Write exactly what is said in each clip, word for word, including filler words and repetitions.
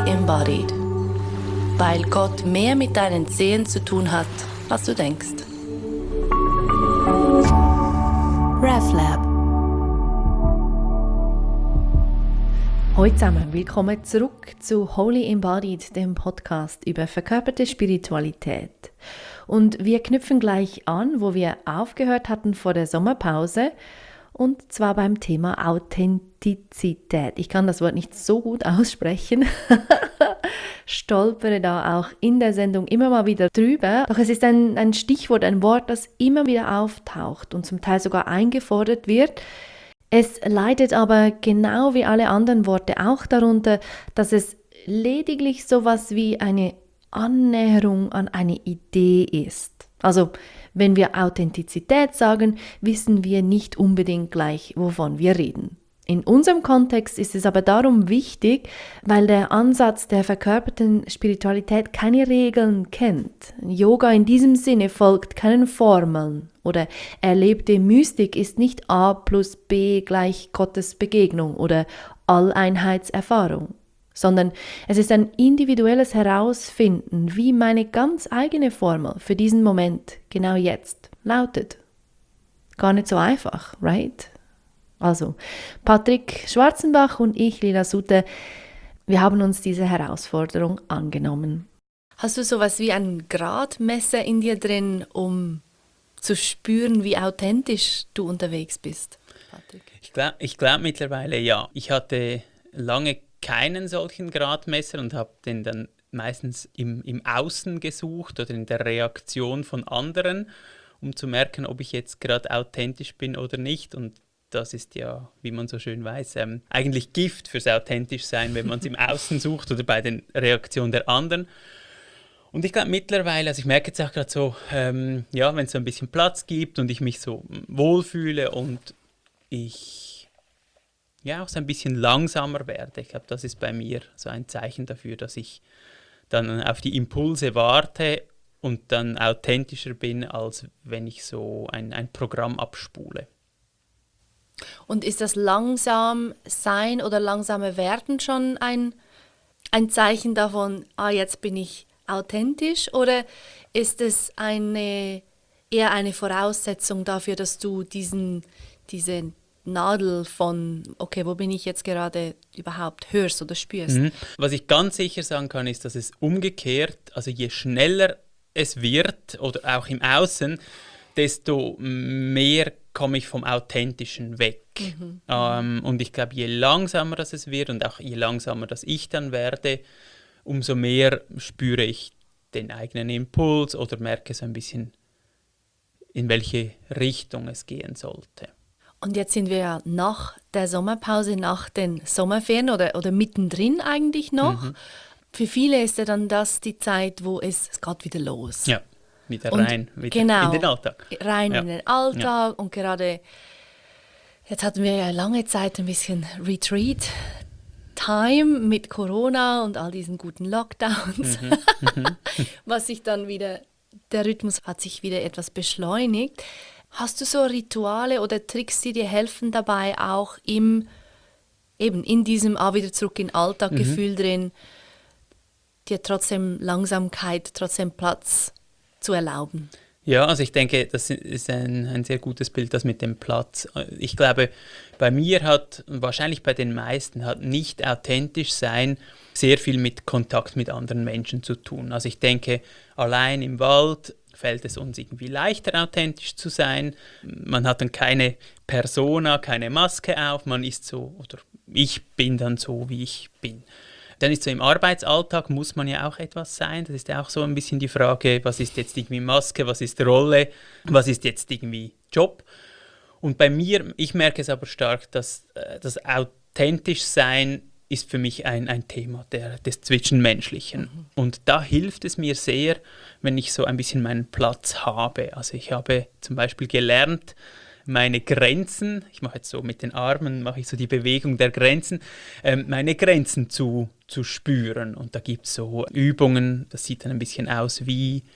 Embodied. Weil Gott mehr mit deinen Zehen zu tun hat, als du denkst. RefLab. Hallo zusammen, willkommen zurück zu Holy Embodied, dem Podcast über verkörperte Spiritualität. Und wir knüpfen gleich an, wo wir aufgehört hatten vor der Sommerpause, und zwar beim Thema Authentizität. Ich kann das Wort nicht so gut aussprechen, stolpere da auch in der Sendung immer mal wieder drüber. Doch es ist ein, ein Stichwort, ein Wort, das immer wieder auftaucht und zum Teil sogar eingefordert wird. Es leidet aber genau wie alle anderen Worte auch darunter, dass es lediglich sowas wie eine Annäherung an eine Idee ist. Also, wenn wir Authentizität sagen, wissen wir nicht unbedingt gleich, wovon wir reden. In unserem Kontext ist es aber darum wichtig, weil der Ansatz der verkörperten Spiritualität keine Regeln kennt. Yoga in diesem Sinne folgt keinen Formeln oder erlebte Mystik ist nicht A plus B gleich Gottes Begegnung oder Alleinheitserfahrung, sondern es ist ein individuelles Herausfinden, wie meine ganz eigene Formel für diesen Moment, genau jetzt, lautet. Gar nicht so einfach, right? Also, Patrick Schwarzenbach und ich, Lila Sutte, wir haben uns diese Herausforderung angenommen. Hast du sowas wie ein Gradmesser in dir drin, um zu spüren, wie authentisch du unterwegs bist, Patrick? Ich glaube ich glaub mittlerweile ja. Ich hatte lange keinen solchen Gradmesser und habe den dann meistens im, im Außen gesucht oder in der Reaktion von anderen, um zu merken, ob ich jetzt gerade authentisch bin oder nicht. Und das ist ja, wie man so schön weiß, ähm, eigentlich Gift fürs authentisch sein, wenn man es im Außen sucht oder bei den Reaktionen der anderen. Und ich glaube mittlerweile, also ich merke jetzt auch gerade so, ähm, ja, wenn es so ein bisschen Platz gibt und ich mich so wohlfühle und ich ja auch so ein bisschen langsamer werde. Ich glaube, das ist bei mir so ein Zeichen dafür, dass ich dann auf die Impulse warte und dann authentischer bin, als wenn ich so ein, ein Programm abspule. Und ist das langsam sein oder langsame Werden schon ein, ein Zeichen davon, ah, jetzt bin ich authentisch? Oder ist es eine, eher eine Voraussetzung dafür, dass du diesen, diese Nadel von, okay, wo bin ich jetzt gerade überhaupt, hörst oder spürst? Mhm. Was ich ganz sicher sagen kann, ist, dass es umgekehrt, also je schneller es wird oder auch im Außen, desto mehr komme ich vom Authentischen weg. Mhm. Ähm, und ich glaube, je langsamer das es wird und auch je langsamer das ich dann werde, umso mehr spüre ich den eigenen Impuls oder merke so ein bisschen, in welche Richtung es gehen sollte. Und jetzt sind wir ja nach der Sommerpause, nach den Sommerferien oder, oder mittendrin eigentlich noch. Mhm. Für viele ist ja dann das die Zeit, wo es, es geht wieder los. Ja, wieder und rein wieder genau, in den Alltag. Rein ja. in den Alltag ja. Und gerade, jetzt hatten wir ja lange Zeit ein bisschen Retreat-Time mit Corona und all diesen guten Lockdowns, mhm. Mhm. was sich dann wieder, der Rhythmus hat sich wieder etwas beschleunigt. Hast du so Rituale oder Tricks, die dir helfen dabei, auch im, eben in diesem auch wieder zurück in Alltag-Gefühl mhm. drin, dir trotzdem Langsamkeit, trotzdem Platz zu erlauben? Ja, also ich denke, das ist ein, ein sehr gutes Bild, das mit dem Platz. Ich glaube, bei mir hat, wahrscheinlich bei den meisten, hat nicht authentisch sein sehr viel mit Kontakt mit anderen Menschen zu tun. Also ich denke, allein im Wald fällt es uns irgendwie leichter, authentisch zu sein. Man hat dann keine Persona, keine Maske auf, man ist so, oder ich bin dann so, wie ich bin. Dann ist so im Arbeitsalltag, muss man ja auch etwas sein. Das ist ja auch so ein bisschen die Frage, was ist jetzt irgendwie Maske, was ist Rolle, was ist jetzt irgendwie Job. Und bei mir, ich merke es aber stark, dass äh, das authentisch sein ist für mich ein, ein Thema der, des Zwischenmenschlichen. Mhm. Und da hilft es mir sehr, wenn ich so ein bisschen meinen Platz habe. Also ich habe zum Beispiel gelernt, meine Grenzen, ich mache jetzt so mit den Armen, mache ich so die Bewegung der Grenzen, ähm, meine Grenzen zu, zu spüren. Und da gibt es so Übungen, das sieht dann ein bisschen aus wie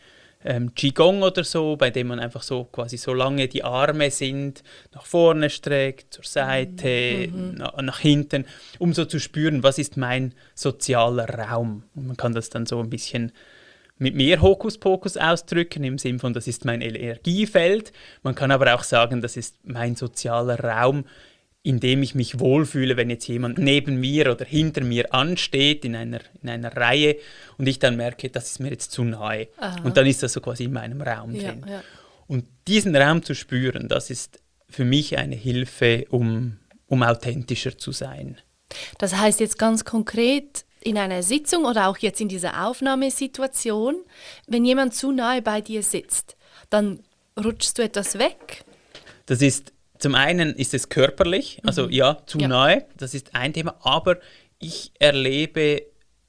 ähm, Qigong oder so, bei dem man einfach so quasi so lange die Arme sind, nach vorne streckt, zur Seite, mhm. na, nach hinten, um so zu spüren, was ist mein sozialer Raum. Und man kann das dann so ein bisschen mit mehr Hokuspokus ausdrücken, im Sinne von, das ist mein Energiefeld. Man kann aber auch sagen, das ist mein sozialer Raum, in dem ich mich wohlfühle, wenn jetzt jemand neben mir oder hinter mir ansteht in einer, in einer Reihe und ich dann merke, das ist mir jetzt zu nahe. Aha. Und dann ist das so quasi in meinem Raum ja, drin. Ja. Und diesen Raum zu spüren, das ist für mich eine Hilfe, um, um authentischer zu sein. Das heißt jetzt ganz konkret, in einer Sitzung oder auch jetzt in dieser Aufnahmesituation, wenn jemand zu nahe bei dir sitzt, dann rutschst du etwas weg? Das ist, zum einen ist es körperlich, also mhm. ja, zu ja. nahe, das ist ein Thema, aber ich erlebe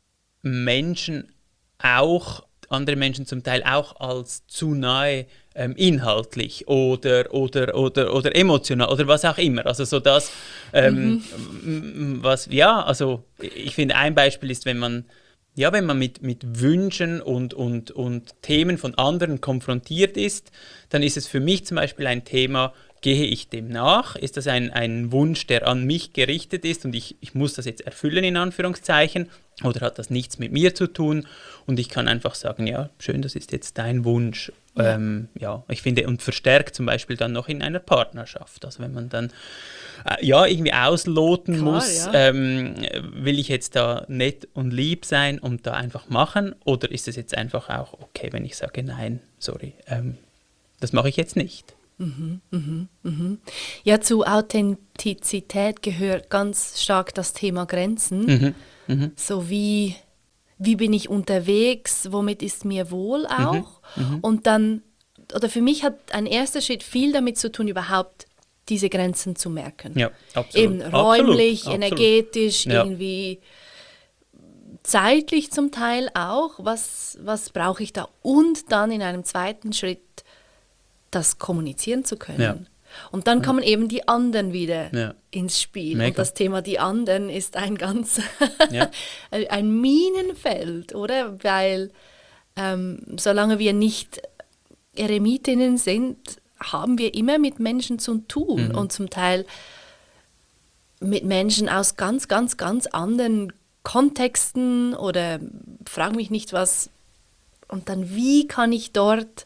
Menschen auch, andere Menschen zum Teil auch als zu nahe ähm, inhaltlich oder, oder, oder, oder emotional oder was auch immer. Also so das, ähm, mhm. was, ja, also ich finde ein Beispiel ist, wenn man, ja, wenn man mit, mit Wünschen und, und, und Themen von anderen konfrontiert ist, dann ist es für mich zum Beispiel ein Thema, gehe ich dem nach? Ist das ein, ein Wunsch, der an mich gerichtet ist und ich, ich muss das jetzt erfüllen, in Anführungszeichen? Oder hat das nichts mit mir zu tun? Und ich kann einfach sagen, ja, schön, das ist jetzt dein Wunsch. Ja, ähm, ja ich finde, und verstärkt zum Beispiel dann noch in einer Partnerschaft. Also wenn man dann äh, ja, irgendwie ausloten Klar, muss, ja. ähm, will ich jetzt da nett und lieb sein und da einfach machen? Oder ist es jetzt einfach auch okay, wenn ich sage, nein, sorry, ähm, das mache ich jetzt nicht? Mhm, mhm, mhm. Ja, zu Authentizität gehört ganz stark das Thema Grenzen. Mhm, mhm. So wie, wie bin ich unterwegs, womit ist mir wohl auch. Mhm, mhm. Und dann, oder für mich hat ein erster Schritt viel damit zu tun, überhaupt diese Grenzen zu merken. Ja, absolut. Eben räumlich, absolut, energetisch, absolut. Ja. Irgendwie zeitlich zum Teil auch. Was, was brauche ich da? Und dann in einem zweiten Schritt das kommunizieren zu können. Ja. Und dann ja. kommen eben die anderen wieder ja. ins Spiel. Mega. Und das Thema die anderen ist ein ganz ja. ein Minenfeld, oder? Weil ähm, solange wir nicht Eremitinnen sind, haben wir immer mit Menschen zu tun mhm. und zum Teil mit Menschen aus ganz, ganz, ganz anderen Kontexten oder frag mich nicht was. Und dann, wie kann ich dort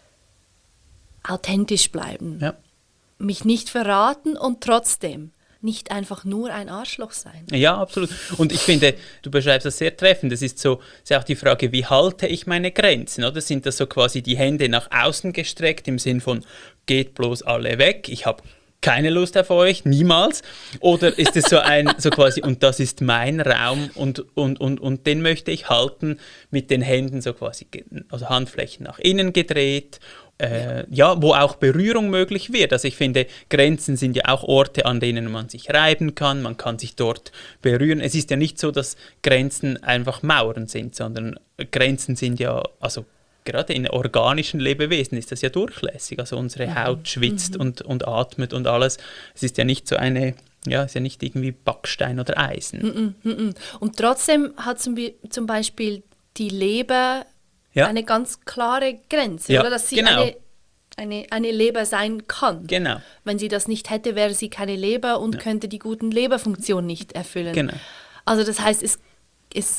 authentisch bleiben, ja. mich nicht verraten und trotzdem nicht einfach nur ein Arschloch sein. Ja, absolut. Und ich finde, du beschreibst das sehr treffend. Das ist so, ist auch die Frage, wie halte ich meine Grenzen? Oder sind das so quasi die Hände nach außen gestreckt im Sinn von, geht bloß alle weg, ich habe keine Lust auf euch, niemals? Oder ist es so ein, so quasi, und das ist mein Raum und, und, und, und den möchte ich halten mit den Händen so quasi, also Handflächen nach innen gedreht, Äh, ja. ja, wo auch Berührung möglich wird. Also ich finde, Grenzen sind ja auch Orte, an denen man sich reiben kann, man kann sich dort berühren. Es ist ja nicht so, dass Grenzen einfach Mauern sind, sondern Grenzen sind ja, also gerade in organischen Lebewesen ist das ja durchlässig. Also unsere mhm. Haut schwitzt mhm. und, und atmet und alles. Es ist ja nicht so eine, ja, es ist ja nicht irgendwie Backstein oder Eisen. Mhm. Mhm. Und trotzdem hat zum Beispiel die Leber Ja. eine ganz klare Grenze, ja, oder? Dass sie genau. eine, eine, eine Leber sein kann. Genau. Wenn sie das nicht hätte, wäre sie keine Leber und ja. könnte die guten Leberfunktionen nicht erfüllen. Genau. Also das heißt, es, es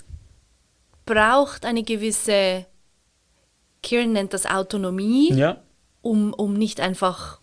braucht eine gewisse, Kieran nennt das Autonomie, ja. um, um nicht einfach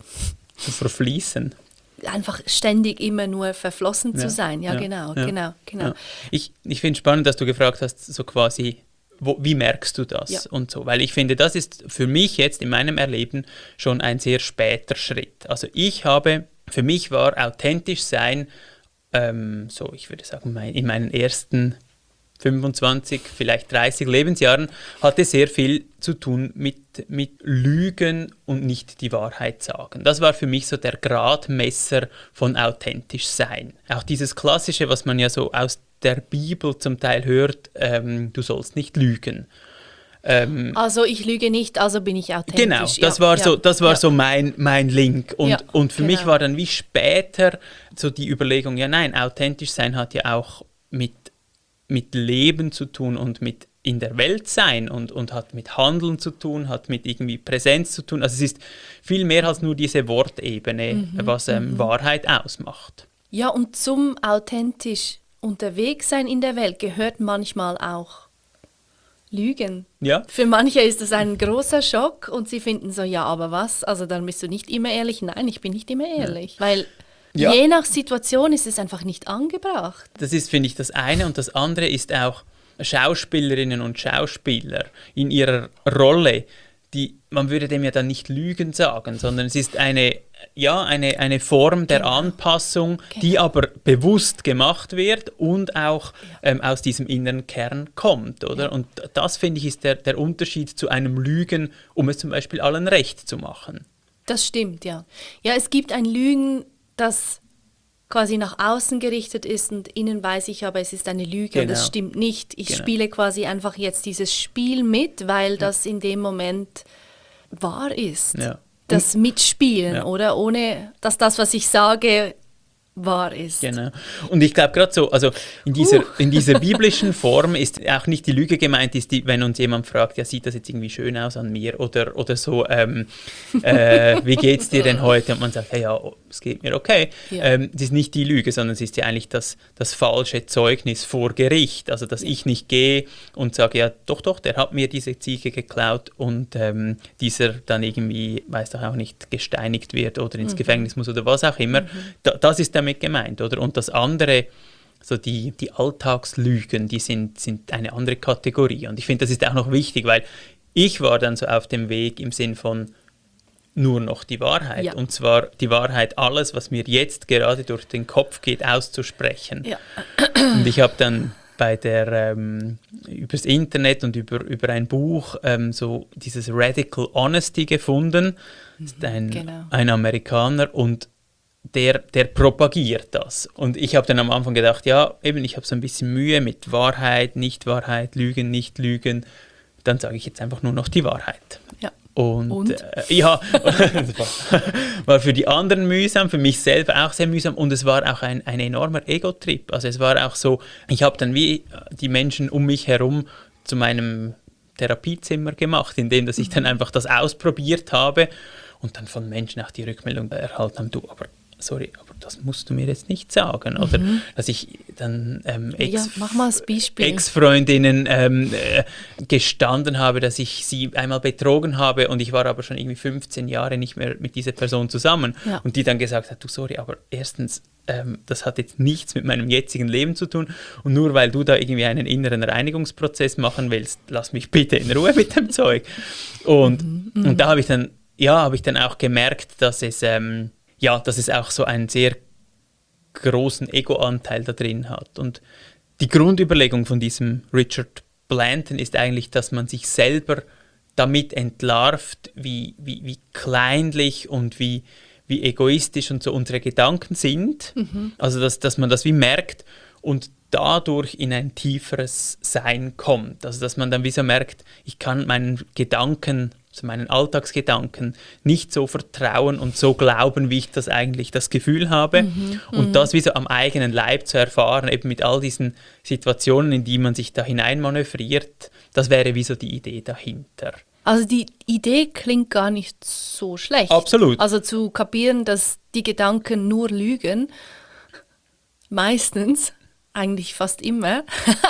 zu verfließen. Einfach ständig immer nur verflossen ja. zu sein. Ja, ja. genau, ja. genau, genau. Ja. Ich, ich finde es spannend, dass du gefragt hast, so quasi, Wo, wie merkst du das? Ja. Und so, weil ich finde, das ist für mich jetzt in meinem Erleben schon ein sehr später Schritt. Also ich habe, für mich war authentisch sein, ähm, so ich würde sagen, mein, in meinen ersten fünfundzwanzig, vielleicht dreißig Lebensjahren, hatte sehr viel zu tun mit, mit Lügen und nicht die Wahrheit sagen. Das war für mich so der Gradmesser von authentisch sein. Auch dieses Klassische, was man ja so aus der Bibel zum Teil hört, ähm, du sollst nicht lügen. Ähm, also ich lüge nicht, also bin ich authentisch. Genau, das ja, war, ja, so, das war ja. so mein, mein Link. Und, ja, und für genau. mich war dann wie später so die Überlegung, ja nein, authentisch sein hat ja auch mit, mit Leben zu tun und mit in der Welt sein und, und hat mit Handeln zu tun, hat mit irgendwie Präsenz zu tun. Also es ist viel mehr als nur diese Wortebene, mhm, was ähm, mhm. Wahrheit ausmacht. Ja, und zum authentisch unterwegs sein in der Welt gehört manchmal auch Lügen. Ja. Für manche ist das ein großer Schock und sie finden so, ja, aber was? Also dann bist du nicht immer ehrlich. Nein, ich bin nicht immer ehrlich, ja. weil ja. je nach Situation ist es einfach nicht angebracht. Das ist, finde ich, das eine. Und das andere ist auch Schauspielerinnen und Schauspieler in ihrer Rolle, die, man würde dem ja dann nicht Lügen sagen, sondern es ist eine, ja, eine, eine Form der genau. Anpassung, genau. die aber bewusst gemacht wird und auch ja. ähm, aus diesem inneren Kern kommt, oder? Ja. Und das, finde ich, ist der, der Unterschied zu einem Lügen, um es zum Beispiel allen recht zu machen. Das stimmt, ja. Ja, es gibt ein Lügen, das quasi nach außen gerichtet ist und innen weiß ich, aber es ist eine Lüge genau. und das stimmt nicht. Ich genau. spiele quasi einfach jetzt dieses Spiel mit, weil ja. das in dem Moment wahr ist. Ja. Das Mitspielen, ja. oder? Ohne, dass das, was ich sage, wahr ist. Genau. Und ich glaube gerade so, also in dieser, uh. in dieser biblischen Form ist auch nicht die Lüge gemeint, ist die, wenn uns jemand fragt, ja, sieht das jetzt irgendwie schön aus an mir oder, oder so, ähm, äh, wie geht's dir denn heute? Und man sagt, ja, ja, es geht mir okay. Ja. Ähm, das ist nicht die Lüge, sondern es ist ja eigentlich das, das falsche Zeugnis vor Gericht. Also, dass ja. ich nicht gehe und sage, ja, doch, doch, der hat mir diese Ziege geklaut und ähm, dieser dann irgendwie, weiß doch auch nicht, gesteinigt wird oder ins mhm. Gefängnis muss oder was auch immer. Mhm. Da, das ist der damit gemeint, oder? Und das andere, so die, die Alltagslügen, die sind, sind eine andere Kategorie. Und ich finde, das ist auch noch wichtig, weil ich war dann so auf dem Weg im Sinn von nur noch die Wahrheit. Ja. Und zwar die Wahrheit, alles, was mir jetzt gerade durch den Kopf geht, auszusprechen. Ja. Und ich habe dann bei der, ähm, übers Internet und über, über ein Buch ähm, so dieses Radical Honesty gefunden. Das ist ein, genau. ein Amerikaner und Der, der propagiert das. Und ich habe dann am Anfang gedacht, ja, eben, ich habe so ein bisschen Mühe mit Wahrheit, Nicht-Wahrheit, Lügen, Nicht-Lügen. Dann sage ich jetzt einfach nur noch die Wahrheit. Ja. Und, und? Äh, ja, war, war für die anderen mühsam, für mich selber auch sehr mühsam und es war auch ein, ein enormer Ego-Trip. Also es war auch so, ich habe dann wie die Menschen um mich herum zu meinem Therapiezimmer gemacht, indem dass ich dann einfach das ausprobiert habe und dann von Menschen auch die Rückmeldung erhalten haben, du, aber sorry, aber das musst du mir jetzt nicht sagen. Oder mhm. dass ich dann ähm, Ex- ja, mach mal das Beispiel. Ex-Freundinnen ähm, äh, gestanden habe, dass ich sie einmal betrogen habe und ich war aber schon irgendwie fünfzehn Jahre nicht mehr mit dieser Person zusammen. Ja. Und die dann gesagt hat, du sorry, aber erstens, ähm, das hat jetzt nichts mit meinem jetzigen Leben zu tun und nur weil du da irgendwie einen inneren Reinigungsprozess machen willst, lass mich bitte in Ruhe mit dem Zeug. Und, mhm, und da habe ich dann, ja, habe ich dann auch gemerkt, dass es ähm, ja, dass es auch so einen sehr großen Ego-Anteil da drin hat. Und die Grundüberlegung von diesem Richard Blanton ist eigentlich, dass man sich selber damit entlarvt, wie, wie, wie kleinlich und wie, wie egoistisch und so unsere Gedanken sind. Mhm. Also, dass, dass man das wie merkt und dadurch in ein tieferes Sein kommt. Also, dass man dann wie so merkt, ich kann meinen Gedanken, also meinen Alltagsgedanken nicht so vertrauen und so glauben, wie ich das eigentlich das Gefühl habe. Mhm, und m- das wie so am eigenen Leib zu erfahren, eben mit all diesen Situationen, in die man sich da hineinmanövriert, das wäre wie so die Idee dahinter. Also die Idee klingt gar nicht so schlecht. Absolut. Also zu kapieren, dass die Gedanken nur lügen, meistens, eigentlich fast immer,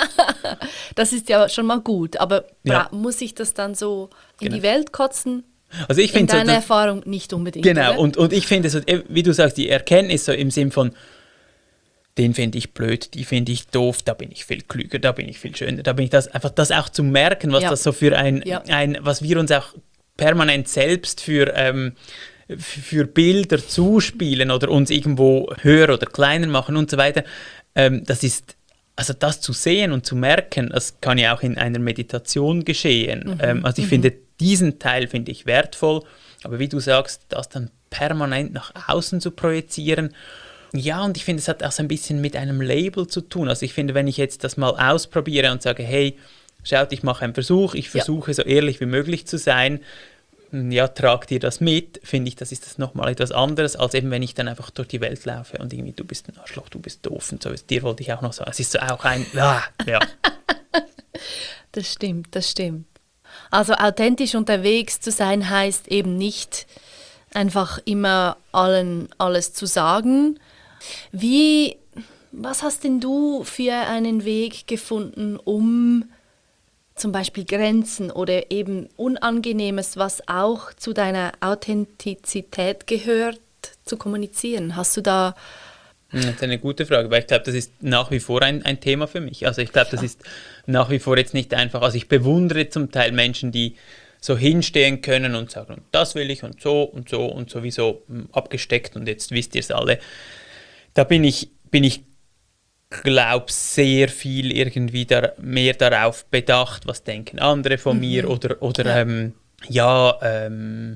das ist ja schon mal gut, aber ja. bra- muss ich das dann so in genau. die Welt kotzen? Also ich in deiner so, Erfahrung nicht unbedingt. Genau, und, und ich finde, so, wie du sagst, die Erkenntnis so im Sinn von, den finde ich blöd, die finde ich doof, da bin ich viel klüger, da bin ich viel schöner, da bin ich das, einfach das auch zu merken, was ja. das so für ein, ja. ein, was wir uns auch permanent selbst für, ähm, für Bilder zuspielen oder uns irgendwo höher oder kleiner machen und so weiter. Ähm, das ist, also das zu sehen und zu merken, das kann ja auch in einer Meditation geschehen. Mhm. Ähm, also ich mhm. finde, diesen Teil finde ich wertvoll, aber wie du sagst, das dann permanent nach außen zu projizieren. Ja, und ich finde, es hat auch so ein bisschen mit einem Label zu tun. Also ich finde, wenn ich jetzt das mal ausprobiere und sage, hey, schaut, ich mache einen Versuch, ich versuche ja. so ehrlich wie möglich zu sein, ja, trag dir das mit, finde ich, das ist das nochmal etwas anderes, als eben, wenn ich dann einfach durch die Welt laufe und irgendwie, du bist ein Arschloch, du bist doof und so. Dir wollte ich auch noch sagen, es ist so auch ein, ah, ja. Das stimmt, das stimmt. Also authentisch unterwegs zu sein heißt eben nicht einfach immer allen alles zu sagen. Wie, was hast denn du für einen Weg gefunden, um zum Beispiel Grenzen oder eben Unangenehmes, was auch zu deiner Authentizität gehört, zu kommunizieren? Hast du da... Das ist eine gute Frage, weil ich glaube, das ist nach wie vor ein, ein Thema für mich. Also ich glaube, das ist nach wie vor jetzt nicht einfach, also ich bewundere zum Teil Menschen, die so hinstehen können und sagen, das will ich und so und so und sowieso abgesteckt und jetzt wisst ihr es alle. Da bin ich, bin ich glaube sehr viel irgendwie da, mehr darauf bedacht, was denken andere von mhm. mir oder, oder ja, ähm, ja ähm,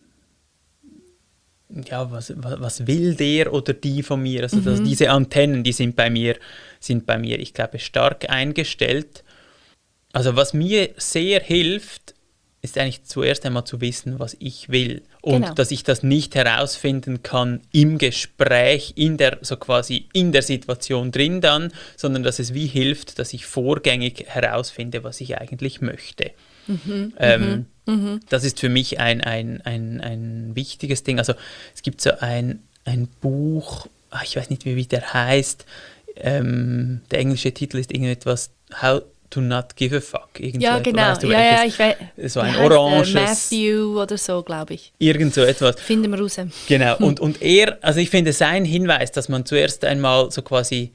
ja, was, was, was will der oder die von mir? Also, mhm. also diese Antennen, die sind bei mir, sind bei mir, ich glaube, stark eingestellt. Also was mir sehr hilft, ist eigentlich zuerst einmal zu wissen, was ich will. Und genau. dass ich das nicht herausfinden kann im Gespräch, in der, so quasi in der Situation drin dann, sondern dass es wie hilft, dass ich vorgängig herausfinde, was ich eigentlich möchte. Mhm, ähm, mhm. Das ist für mich ein, ein, ein, ein wichtiges Ding. Also es gibt so ein, ein Buch, ach, ich weiß nicht, wie, wie der heißt, ähm, der englische Titel ist irgendetwas, How to Not Give a Fuck. Irgend ja, so genau. Weißt du, ja, ja, ich weiß. So ein oranges... Matthew oder so, glaube ich. Irgend so etwas. Finden wir raus. Genau. Und, und er, also ich finde, sein Hinweis, dass man zuerst einmal so quasi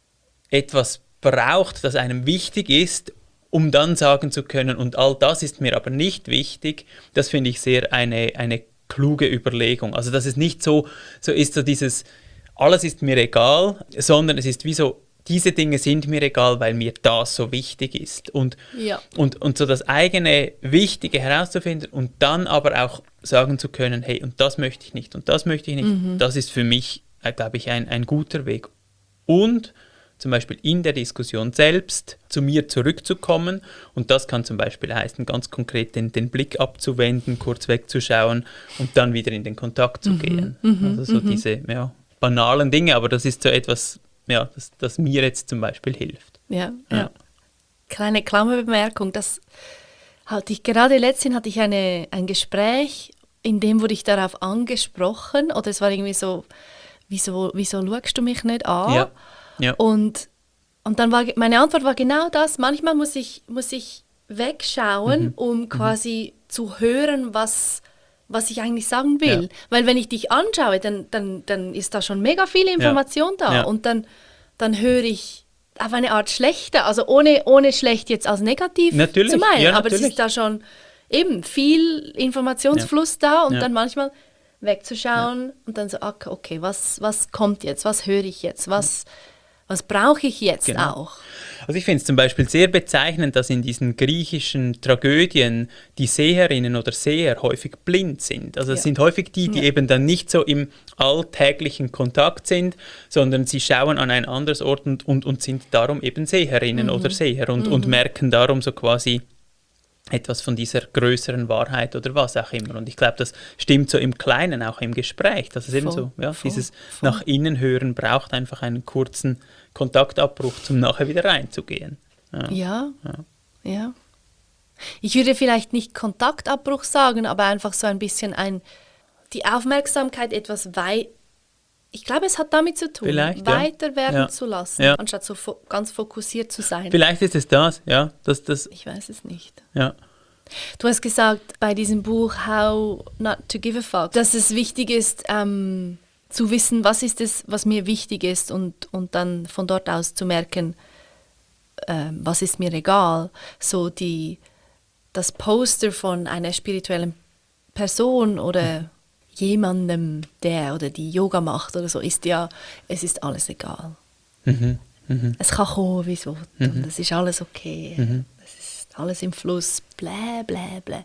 etwas braucht, das einem wichtig ist, um dann sagen zu können, und all das ist mir aber nicht wichtig, das finde ich sehr eine, eine kluge Überlegung. Also dass es nicht so, so ist, so dieses, alles ist mir egal, sondern es ist wie so, diese Dinge sind mir egal, weil mir das so wichtig ist. Und, ja. und, und so das eigene Wichtige herauszufinden und dann aber auch sagen zu können, hey, und das möchte ich nicht und das möchte ich nicht, mhm. das ist für mich, äh, glaube ich, ein, ein guter Weg. Und zum Beispiel in der Diskussion selbst zu mir zurückzukommen. Und das kann zum Beispiel heißen, ganz konkret den, den Blick abzuwenden, kurz wegzuschauen und dann wieder in den Kontakt zu mhm. gehen. Mhm. Also so mhm. diese ja, banalen Dinge, aber das ist so etwas, ja, das, das mir jetzt zum Beispiel hilft. Ja, ja. ja. Kleine Klammerbemerkung, das hatte ich gerade letztens hatte ich eine, ein Gespräch, in dem wurde ich darauf angesprochen, oder es war irgendwie so, wieso, wieso schaust du mich nicht an? Ja. Ja. Und, und dann war meine Antwort war genau das. Manchmal muss ich, muss ich wegschauen, mhm. um quasi mhm. zu hören, was, was ich eigentlich sagen will. Ja. Weil wenn ich dich anschaue, dann, dann, dann ist da schon mega viel Information ja. da. Ja. Und dann, dann höre ich auf eine Art schlechter, also ohne, ohne schlecht jetzt als negativ natürlich. zu meinen. Ja, aber es ist da schon eben viel Informationsfluss ja. da und ja. dann manchmal wegzuschauen ja. und dann so, okay, was, was kommt jetzt, was höre ich jetzt, was... Was brauche ich jetzt genau. auch? Also ich finde es zum Beispiel sehr bezeichnend, dass in diesen griechischen Tragödien die Seherinnen oder Seher häufig blind sind. Also es ja. sind häufig die, die ja. eben dann nicht so im alltäglichen Kontakt sind, sondern sie schauen an ein anderes Ort und, und, und sind darum eben Seherinnen mhm. oder Seher und, mhm. und merken darum so quasi etwas von dieser größeren Wahrheit oder was auch immer. Und ich glaube, das stimmt so im Kleinen, auch im Gespräch. Das ist voll, eben so, ja, voll, dieses voll. Nach innen hören braucht einfach einen kurzen Kontaktabbruch, um nachher wieder reinzugehen. Ja. Ja, ja. ja. Ich würde vielleicht nicht Kontaktabbruch sagen, aber einfach so ein bisschen ein, die Aufmerksamkeit etwas weit, ich glaube, es hat damit zu tun, Vielleicht, weiter ja. werden ja. zu lassen, ja. anstatt so fo- ganz fokussiert zu sein. Vielleicht ist es das, ja. Das, das ich weiß es nicht. Ja. Du hast gesagt, bei diesem Buch How Not to Give a Fuck, dass es wichtig ist, ähm, zu wissen, was ist es, was mir wichtig ist und, und dann von dort aus zu merken, ähm, was ist mir egal. So die, das Poster von einer spirituellen Person oder mhm. jemandem, der oder die Yoga macht oder so, ist ja, es ist alles egal. Mhm. Mhm. Es kann kommen, wie es will. Mhm. Und es ist alles okay. Mhm. Es ist alles im Fluss. Blä, blä, blä.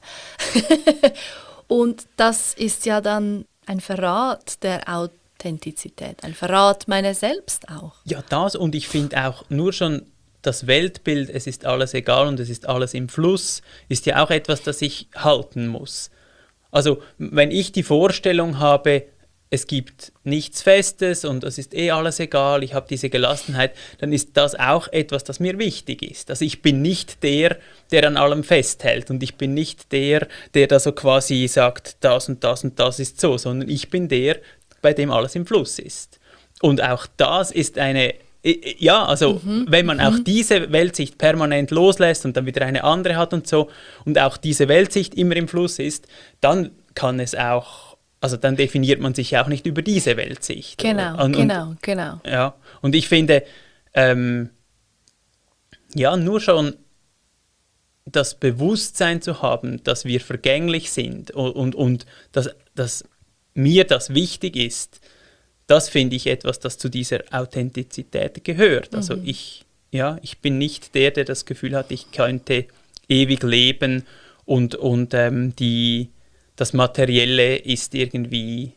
Und das ist ja dann ein Verrat der Authentizität, ein Verrat meiner selbst auch. Ja, das, und ich finde auch nur schon das Weltbild, es ist alles egal und es ist alles im Fluss, ist ja auch etwas, das ich halten muss. Also wenn ich die Vorstellung habe, es gibt nichts Festes und es ist eh alles egal, ich habe diese Gelassenheit, dann ist das auch etwas, das mir wichtig ist. Also ich bin nicht der, der an allem festhält und ich bin nicht der, der da so quasi sagt, das und das und das ist so, sondern ich bin der, bei dem alles im Fluss ist. Und auch das ist eine, ja, also mhm. wenn man auch diese Weltsicht permanent loslässt und dann wieder eine andere hat und so und auch diese Weltsicht immer im Fluss ist, dann kann es auch, also dann definiert man sich auch nicht über diese Weltsicht. Genau, und, genau, und, genau. Ja, und ich finde, ähm, ja, nur schon das Bewusstsein zu haben, dass wir vergänglich sind und, und, und dass, dass mir das wichtig ist, das finde ich etwas, das zu dieser Authentizität gehört. Also mhm. ich, ja, ich bin nicht der, der das Gefühl hat, ich könnte ewig leben und, und ähm, die, das Materielle ist irgendwie,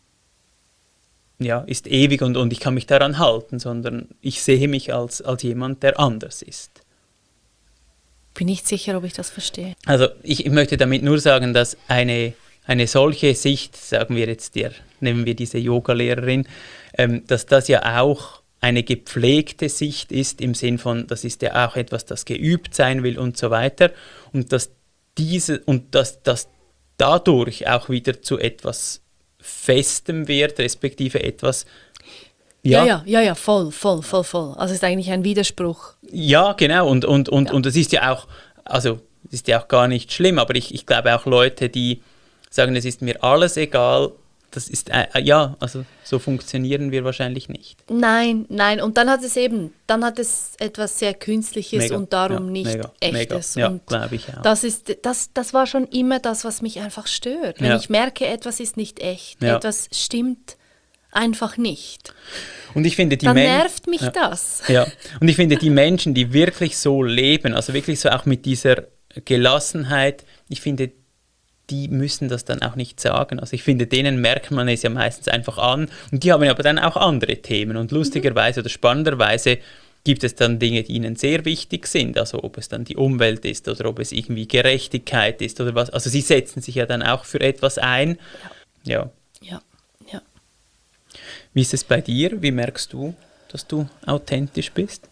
ja, ist ewig und, und ich kann mich daran halten, sondern ich sehe mich als, als jemand, der anders ist. Bin nicht sicher, ob ich das verstehe. Also ich, ich möchte damit nur sagen, dass eine, eine solche Sicht, sagen wir jetzt, der, nehmen wir diese Yoga-Lehrerin, ähm, dass das ja auch eine gepflegte Sicht ist, im Sinn von, das ist ja auch etwas, das geübt sein will und so weiter. Und dass diese und dass das dadurch auch wieder zu etwas Festem wird, respektive etwas. Ja, ja, ja, ja, voll, voll, voll, voll. Also es ist eigentlich ein Widerspruch. Ja, genau. Und, und, und, ja. und das ist ja auch, also es ist ja auch gar nicht schlimm, aber ich, ich glaube auch Leute, die sagen, es ist mir alles egal, das ist, äh, ja, also so funktionieren wir wahrscheinlich nicht. Nein, nein. Und dann hat es eben, dann hat es etwas sehr Künstliches Mega, und darum ja, nicht mega, Echtes. Mega. Ja, und glaube ich auch. Das, ist, das, das war schon immer das, was mich einfach stört. Wenn ja. ich merke, etwas ist nicht echt, ja. etwas stimmt einfach nicht. Und ich finde, die dann Men- nervt mich ja. das. Ja, und ich finde, die Menschen, die wirklich so leben, also wirklich so auch mit dieser Gelassenheit, ich finde, die müssen das dann auch nicht sagen. Also ich finde, denen merkt man es ja meistens einfach an und die haben aber dann auch andere Themen und lustigerweise oder spannenderweise gibt es dann Dinge, die ihnen sehr wichtig sind, also ob es dann die Umwelt ist oder ob es irgendwie Gerechtigkeit ist oder was. Also sie setzen sich ja dann auch für etwas ein. Ja. Ja, ja. Wie ist es bei dir? Wie merkst du, dass du authentisch bist?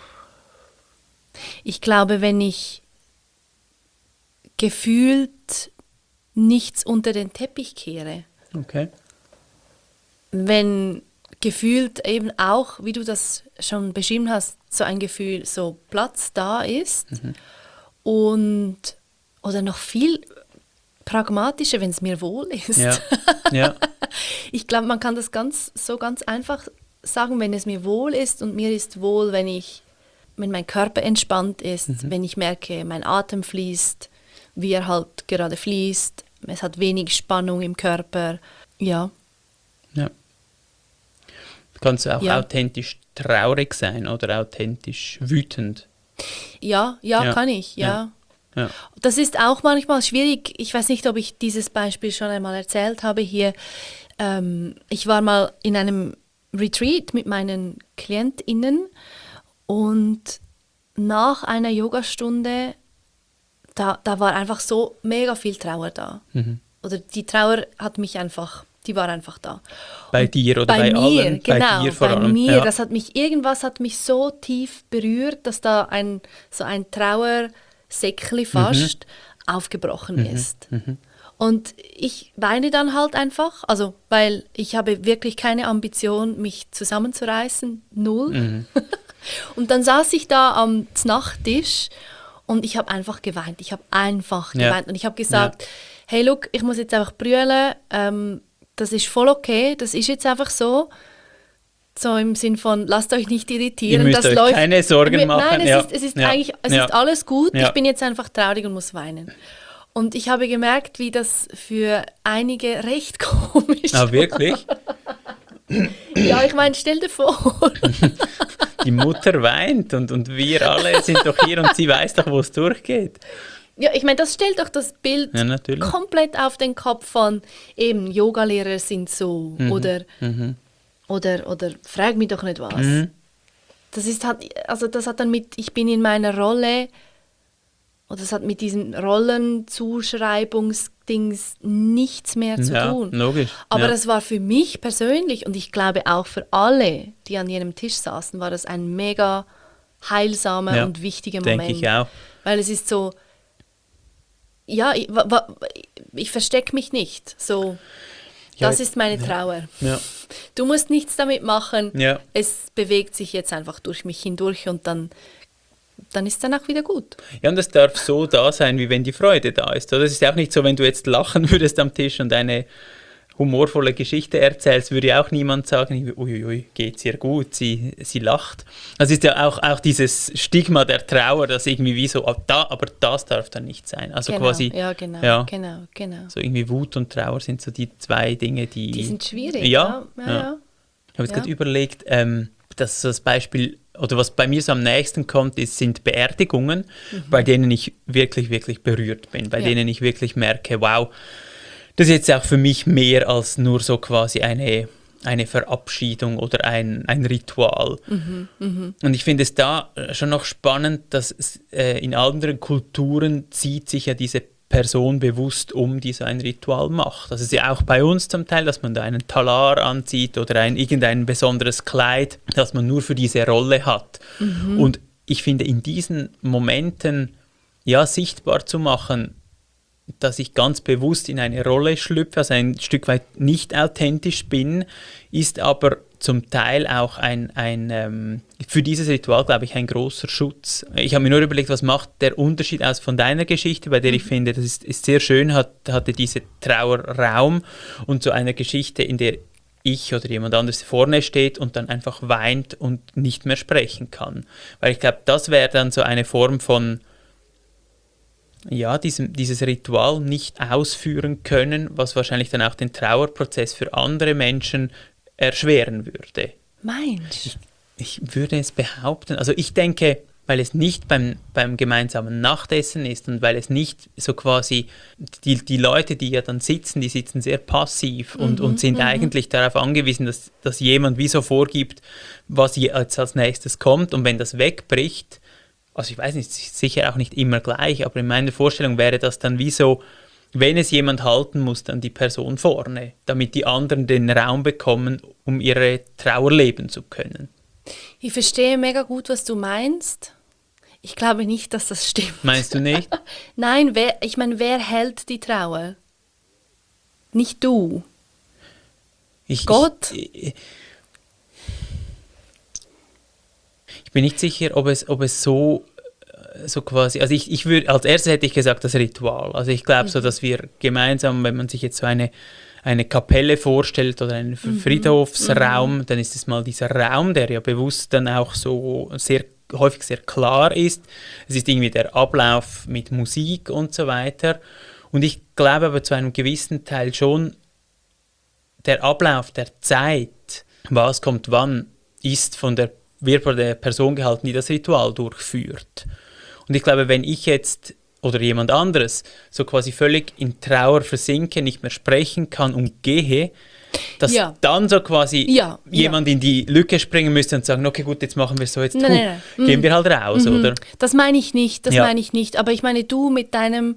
Ich glaube, wenn ich gefühlt nichts unter den Teppich kehre. Okay. Wenn gefühlt eben auch, wie du das schon beschrieben hast, so ein Gefühl, so Platz da ist mhm. und oder noch viel pragmatischer, wenn es mir wohl ist. Ja. Ja. Ich glaube, man kann das ganz so ganz einfach sagen, wenn es mir wohl ist und mir ist wohl, wenn ich, wenn mein Körper entspannt ist, mhm. wenn ich merke, mein Atem fließt, wie er halt gerade fließt, es hat wenig Spannung im Körper, ja. Ja. Kannst du auch ja. authentisch traurig sein oder authentisch wütend? Ja, ja, ja. kann ich, ja. ja. ja. Das ist auch manchmal schwierig. Ich weiß nicht, ob ich dieses Beispiel schon einmal erzählt habe hier. Ähm, ich war mal in einem Retreat mit meinen KlientInnen und nach einer Yogastunde Da, da war einfach so mega viel Trauer da. Mhm. Oder die Trauer hat mich einfach, die war einfach da. Bei und dir oder bei, bei mir, allen? Genau, bei dir vor bei allem. mir. Ja. Das hat mich, irgendwas hat mich so tief berührt, dass da ein, so ein Trauersäckchen fast mhm. aufgebrochen mhm. ist. Mhm. Und ich weine dann halt einfach, also weil ich habe wirklich keine Ambition, mich zusammenzureißen, null. Mhm. Und dann saß ich da am Nachttisch und ich habe einfach geweint. Ich habe einfach ja. geweint. Und ich habe gesagt, ja. hey, look, ich muss jetzt einfach brüllen. Ähm, das ist voll okay. Das ist jetzt einfach so. So im Sinn von, lasst euch nicht irritieren. Ihr müsst das euch läuft, keine Sorgen machen. Nein, es ja. ist, es ist ja. eigentlich, es ja. ist alles gut. Ja. Ich bin jetzt einfach traurig und muss weinen. Und ich habe gemerkt, wie das für einige recht komisch war. Ah, wirklich? Ja, ich meine, stell dir vor. Die Mutter weint und, und wir alle sind doch hier und sie weiß doch, wo es durchgeht. Ja, ich meine, das stellt doch das Bild ja, komplett auf den Kopf von eben Yogalehrer sind so mhm. oder mhm. oder oder frag mich doch nicht was. Mhm. Das ist halt, also das hat dann mit, ich bin in meiner Rolle oder es hat mit diesem Rollenzuschreibungsdings nichts mehr zu ja, tun. Logisch. Aber ja. das war für mich persönlich und ich glaube auch für alle, die an jenem Tisch saßen, war das ein mega heilsamer ja, und wichtiger Moment. Denke ich auch. Weil es ist so, ja, ich, ich verstecke mich nicht. So, ja, das ist meine Trauer. Ja. Du musst nichts damit machen. Ja. Es bewegt sich jetzt einfach durch mich hindurch und dann, dann ist es danach wieder gut. Ja, und es darf so da sein, wie wenn die Freude da ist. Oder? Es ist ja auch nicht so, wenn du jetzt lachen würdest am Tisch und eine humorvolle Geschichte erzählst, würde ja auch niemand sagen, uiuiui, geht's ihr gut, sie, sie lacht. Also ist ja auch, auch dieses Stigma der Trauer, das irgendwie wie so, da, aber das darf dann nicht sein. Also genau, quasi, ja, genau, ja, genau, genau. so irgendwie Wut und Trauer sind so die zwei Dinge, die... Die sind schwierig, ja. ja. ja, ja. ja. Ich habe jetzt ja. gerade überlegt, ähm, dass so das Beispiel, oder was bei mir so am nächsten kommt, ist, sind Beerdigungen, mhm. bei denen ich wirklich, wirklich berührt bin, bei ja. denen ich wirklich merke, wow, das ist jetzt auch für mich mehr als nur so quasi eine, eine Verabschiedung oder ein, ein Ritual. Mhm, mh. Und ich finde es da schon noch spannend, dass es, äh, in anderen Kulturen zieht sich ja diese Person bewusst um, die so ein Ritual macht. Das ist ja auch bei uns zum Teil, dass man da einen Talar anzieht oder ein, irgendein besonderes Kleid, das man nur für diese Rolle hat. Mhm. Und ich finde, in diesen Momenten ja sichtbar zu machen, dass ich ganz bewusst in eine Rolle schlüpfe, also ein Stück weit nicht authentisch bin, ist aber zum Teil auch ein, ein ähm, für dieses Ritual, glaube ich, ein großer Schutz. Ich habe mir nur überlegt, was macht der Unterschied aus von deiner Geschichte, bei der ich finde, das ist, ist sehr schön, hat, hatte diese Trauer Raum und so einer Geschichte, in der ich oder jemand anderes vorne steht und dann einfach weint und nicht mehr sprechen kann. Weil ich glaube, das wäre dann so eine Form von ja, diesem, dieses Ritual nicht ausführen können, was wahrscheinlich dann auch den Trauerprozess für andere Menschen erschweren würde. Meinst du? Ich, ich würde es behaupten, also ich denke, weil es nicht beim, beim gemeinsamen Nachtessen ist und weil es nicht so quasi, die, die Leute, die ja dann sitzen, die sitzen sehr passiv und, mhm, und sind mhm. eigentlich darauf angewiesen, dass, dass jemand wie so vorgibt, was jetzt als nächstes kommt, und wenn das wegbricht, also ich weiß nicht, sicher auch nicht immer gleich, aber in meiner Vorstellung wäre das dann wie so, wenn es jemand halten muss, dann die Person vorne, damit die anderen den Raum bekommen, um ihre Trauer leben zu können. Ich verstehe mega gut, was du meinst. Ich glaube nicht, dass das stimmt. Meinst du nicht? Nein, wer, ich meine, wer hält die Trauer? Nicht du. Ich, Gott? Ich, ich, ich bin nicht sicher, ob es, ob es so, so quasi, also ich, ich würde, als erstes hätte ich gesagt, das Ritual. Also ich glaube mhm. so, dass wir gemeinsam, wenn man sich jetzt so eine, eine Kapelle vorstellt oder einen mhm. Friedhofsraum, mhm. dann ist es mal dieser Raum, der ja bewusst dann auch so sehr häufig sehr klar ist. Es ist irgendwie der Ablauf mit Musik und so weiter. Und ich glaube aber zu einem gewissen Teil schon, der Ablauf der Zeit, was kommt wann, ist von der, wird von der Person gehalten, die das Ritual durchführt. Und ich glaube, wenn ich jetzt oder jemand anderes so quasi völlig in Trauer versinke, nicht mehr sprechen kann und gehe, dass ja. dann so quasi ja, jemand ja. in die Lücke springen müsste und sagen, okay, gut, jetzt machen wir es so, jetzt nein, nein, nein. gehen wir halt raus, mhm. oder? Das meine ich nicht, das ja. meine ich nicht. Aber ich meine, du mit deinem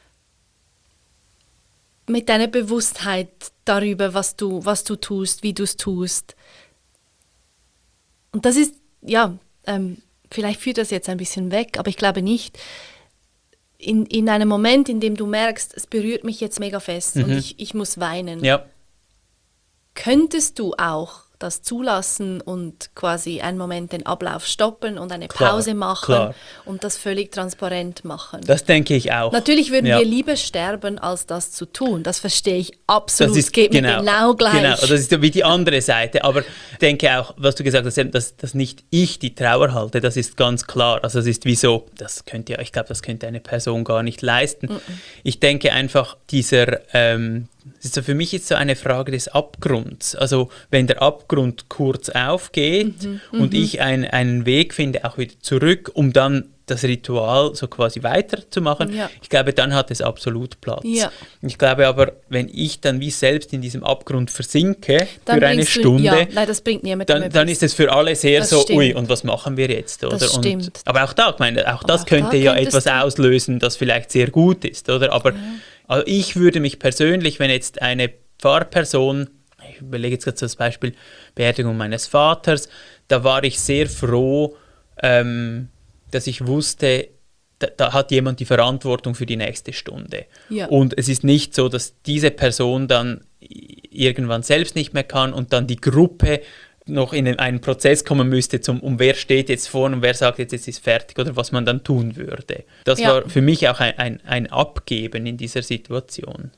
mit deiner Bewusstheit darüber, was du, was du tust, wie du es tust. Und das ist, ja, ähm, vielleicht führt das jetzt ein bisschen weg, aber ich glaube nicht. In, in einem Moment, in dem du merkst, es berührt mich jetzt mega fest mhm. und ich, ich muss weinen, ja. könntest du auch das zulassen und quasi einen Moment den Ablauf stoppen und eine klar, Pause machen klar. und das völlig transparent machen. Das denke ich auch. Natürlich würden ja. wir lieber sterben, als das zu tun. Das verstehe ich absolut. Das ist, es geht genau, mir genau gleich. Genau, das ist wie die andere Seite. Aber ich denke auch, was du gesagt hast, dass, dass nicht ich die Trauer halte, das ist ganz klar. Also es ist wie so, das könnte ja, ich glaube, das könnte eine Person gar nicht leisten. Mm-mm. Ich denke einfach, dieser, ähm, das ist so, für mich ist so eine Frage des Abgrunds. Also wenn der Abgrund kurz aufgeht mhm, und mhm. ich ein, einen Weg finde, auch wieder zurück, um dann das Ritual so quasi weiterzumachen, Ja. ich glaube, dann hat es absolut Platz. Ja. Ich glaube aber, wenn ich dann wie selbst in diesem Abgrund versinke Dann für eine bringst du- Stunde, ja, nein, das bringt niemandem dann, dann ist es für alle sehr Das so, stimmt. ui, und was machen wir jetzt? Oder? Das Und, stimmt. aber auch da, ich meine, auch das auch könnte da ja könntest etwas du- auslösen, das vielleicht sehr gut ist, oder? Aber also ich würde mich persönlich, wenn jetzt eine Pfarrperson, ich überlege jetzt gerade so das Beispiel Beerdigung meines Vaters, da war ich sehr froh, ähm, dass ich wusste, da, da hat jemand die Verantwortung für die nächste Stunde. Ja. Und es ist nicht so, dass diese Person dann irgendwann selbst nicht mehr kann und dann die Gruppe noch in einen Prozess kommen müsste, zum, um wer steht jetzt vorne und wer sagt jetzt, jetzt ist fertig oder was man dann tun würde. Das Ja. war für mich auch ein, ein, ein Abgeben in dieser Situation.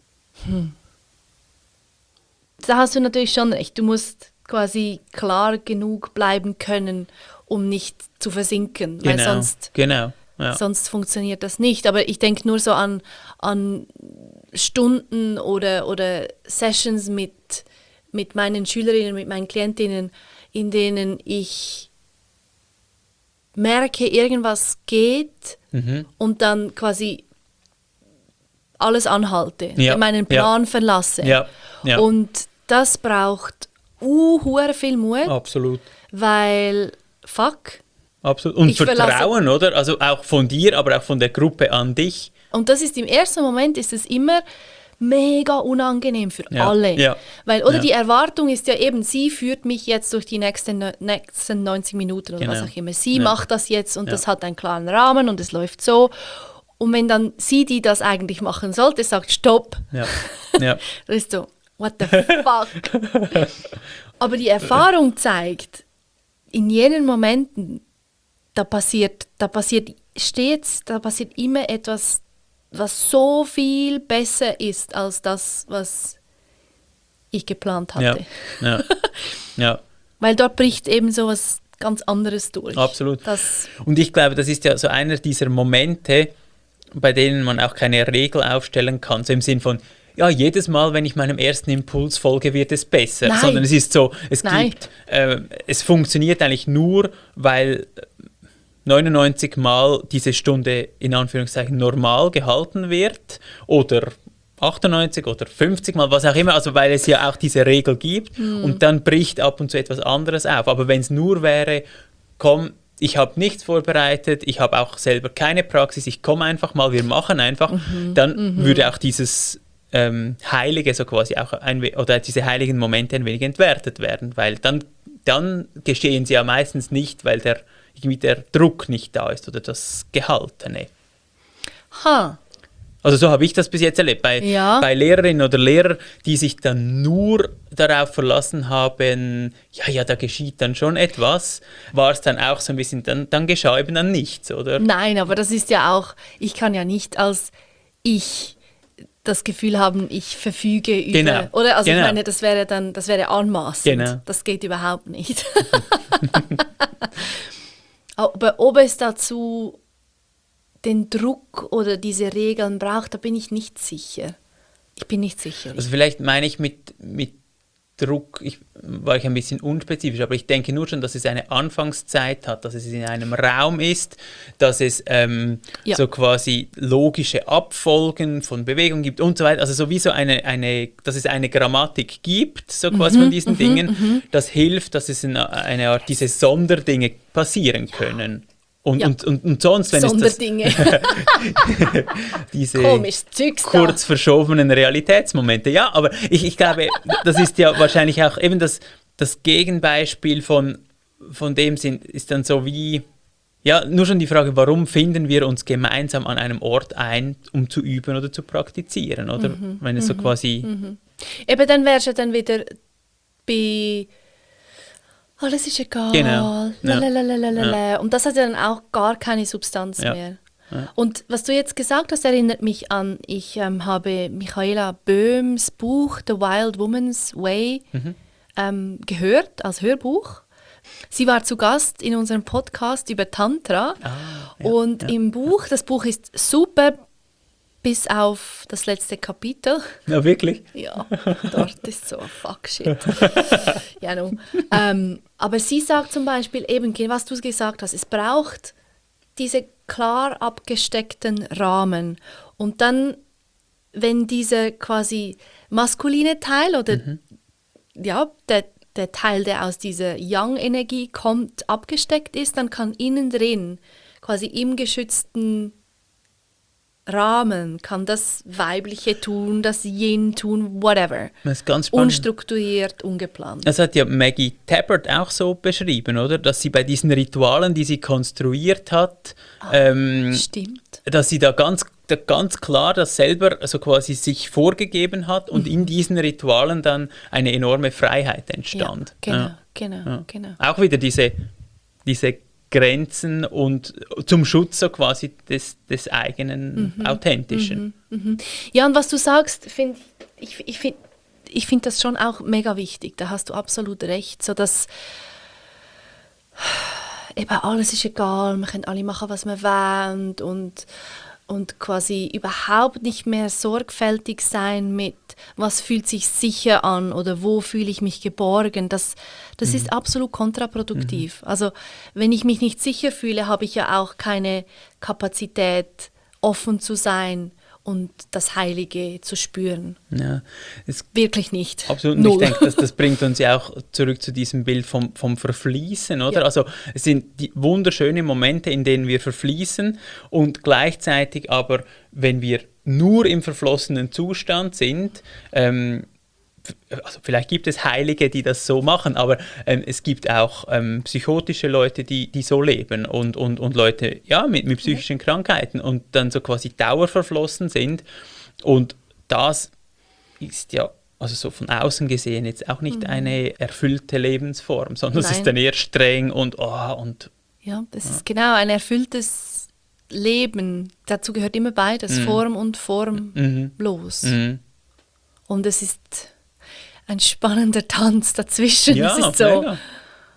Da hast du natürlich schon recht. Du musst quasi klar genug bleiben können, um nicht zu versinken, weil Genau, sonst, genau. Ja. sonst funktioniert das nicht. Aber ich denke nur so an, an Stunden oder, oder Sessions mit, mit meinen Schülerinnen, mit meinen Klientinnen, in denen ich merke, irgendwas geht Mhm. und dann quasi alles anhalte, Ja, meinen Plan verlasse. Ja, ja. Und das braucht uh, hure viel Mut, Absolut. weil fuck. Absolut. Und Ich verlasse- Vertrauen, oder? Also auch von dir, aber auch von der Gruppe an dich. Und das ist im ersten Moment ist es immer mega unangenehm für Ja, alle. ja, Weil, oder ja. die Erwartung ist ja eben, sie führt mich jetzt durch die nächsten, ne- nächsten neunzig Minuten oder Genau. was auch immer. Sie Ja. macht das jetzt und Ja. das hat einen klaren Rahmen und es läuft so. Und wenn dann sie, die das eigentlich machen sollte, sagt Stopp, Ja. Ja. das ist so, what the fuck? Aber die Erfahrung zeigt, in jenen Momenten, da passiert, da passiert stets, da passiert immer etwas, was so viel besser ist als das, was ich geplant Ja. hatte. Ja. Ja. Weil dort bricht eben so was ganz anderes durch. Absolut. Das, Und ich glaube, das ist ja so einer dieser Momente, bei denen man auch keine Regel aufstellen kann, so im Sinn von, ja, jedes Mal, wenn ich meinem ersten Impuls folge, wird es besser. Nein. Sondern es ist so, es Nein. gibt, äh, es funktioniert eigentlich nur, weil neunundneunzig Mal diese Stunde in Anführungszeichen normal gehalten wird oder achtundneunzig oder fünfzig Mal, was auch immer, also weil es ja auch diese Regel gibt und dann bricht ab und zu etwas anderes auf. Aber wenn es nur wäre, komm, ich habe nichts vorbereitet, ich habe auch selber keine Praxis, ich komme einfach mal, wir machen einfach, dann würde auch dieses ähm, Heilige so quasi auch ein, we- oder diese heiligen Momente ein wenig entwertet werden, weil dann, dann geschehen sie ja meistens nicht, weil der, irgendwie der Druck nicht da ist oder das Gehaltene. ha, Also so habe ich das bis jetzt erlebt. Bei, Ja. bei Lehrerinnen oder Lehrern, die sich dann nur darauf verlassen haben, ja, ja, da geschieht dann schon etwas, war es dann auch so ein bisschen, dann, dann geschah eben dann nichts, oder? nein, aber das ist ja auch, ich kann ja nicht als ich das Gefühl haben, ich verfüge über, Genau, oder? Also genau. ich meine, das wäre dann, das wäre anmaßend. Genau. Das geht überhaupt nicht. Aber ob es dazu den Druck oder diese Regeln braucht, da bin ich nicht sicher. Ich bin nicht sicher. Also vielleicht meine ich mit, mit Druck, ich, war ich ein bisschen unspezifisch, aber ich denke nur schon, dass es eine Anfangszeit hat, dass es in einem Raum ist, dass es ähm, Ja. so quasi logische Abfolgen von Bewegungen gibt und so weiter. Also sowieso eine, eine, dass es eine Grammatik gibt, so quasi Mhm, von diesen Dingen, das hilft, dass es in eine Art, diese Sonderdinge passieren können. Und, Ja. und, und, und sonst, wenn es Sonderdinge. das, diese Komisch, Zeugs da. kurz verschobenen Realitätsmomente. Ja, aber ich, ich glaube, das ist ja wahrscheinlich auch eben das, das Gegenbeispiel von, von dem sind, ist dann so wie, ja, nur schon die Frage, warum finden wir uns gemeinsam an einem Ort ein, um zu üben oder zu praktizieren, oder? Mhm, Wenn es so quasi, Eben dann wärst du dann wieder bei alles ist egal. Genau, ja. Lalalala. Und das hat ja dann auch gar keine Substanz Ja. mehr. Und was du jetzt gesagt hast, erinnert mich an, ich ähm, habe Michaela Böhms Buch The Wild Woman's Way ähm, gehört als Hörbuch. Sie war zu Gast in unserem Podcast über Tantra. ja, und ja. im Buch, das Buch ist super, bis auf das letzte Kapitel. ja wirklich, Ja, dort ist so fuck shit. ja, no. ähm, aber sie sagt zum Beispiel eben, was du gesagt hast, es braucht diese klar abgesteckten Rahmen. Und dann, wenn dieser quasi maskuline Teil oder Mhm. ja, der, der Teil, der aus dieser Yang-Energie kommt, abgesteckt ist, dann kann innen drin, quasi im geschützten Rahmen, kann das Weibliche tun, das Yin tun, whatever. Das ist ganz spannend. Unstrukturiert, ungeplant. Das hat ja Maggie Tabbert auch so beschrieben, oder? Dass sie bei diesen Ritualen, die sie konstruiert hat, ähm, Stimmt. dass sie da ganz, da ganz klar das selber also quasi sich vorgegeben hat und in diesen Ritualen dann eine enorme Freiheit entstand. Ja, genau, Ja. genau, Ja. genau. Auch wieder diese, diese Grenzen und zum Schutz so quasi des, des eigenen Authentischen. Ja, und was du sagst, finde ich, ich finde ich find das schon auch mega wichtig. Da hast du absolut recht. So dass eben alles ist egal, wir können alle machen, was wir wollen und, und quasi überhaupt nicht mehr sorgfältig sein mit, was fühlt sich sicher an oder wo fühle ich mich geborgen. Das, das ist absolut kontraproduktiv. Also wenn ich mich nicht sicher fühle, habe ich ja auch keine Kapazität, offen zu sein und das Heilige zu spüren. Ja, es Wirklich nicht. Absolut. Und Null. ich denke, das, das bringt uns ja auch zurück zu diesem Bild vom, vom Verfließen, oder? Ja. Also es sind die wunderschönen Momente, in denen wir verfließen und gleichzeitig aber, wenn wir nur im verflossenen Zustand sind, ähm, also vielleicht gibt es Heilige, die das so machen, aber ähm, es gibt auch ähm, psychotische Leute, die, die so leben und, und, und Leute ja, mit, mit psychischen Krankheiten und dann so quasi dauerverflossen sind. Und das ist ja, also so von außen gesehen, jetzt auch nicht eine erfüllte Lebensform, sondern es Nein. ist dann eher streng und oh, und Ja, das ist genau ein erfülltes Leben. Dazu gehört immer beides, Form und formlos. mhm. Und es ist ein spannender Tanz dazwischen. Ja, es ist so mega.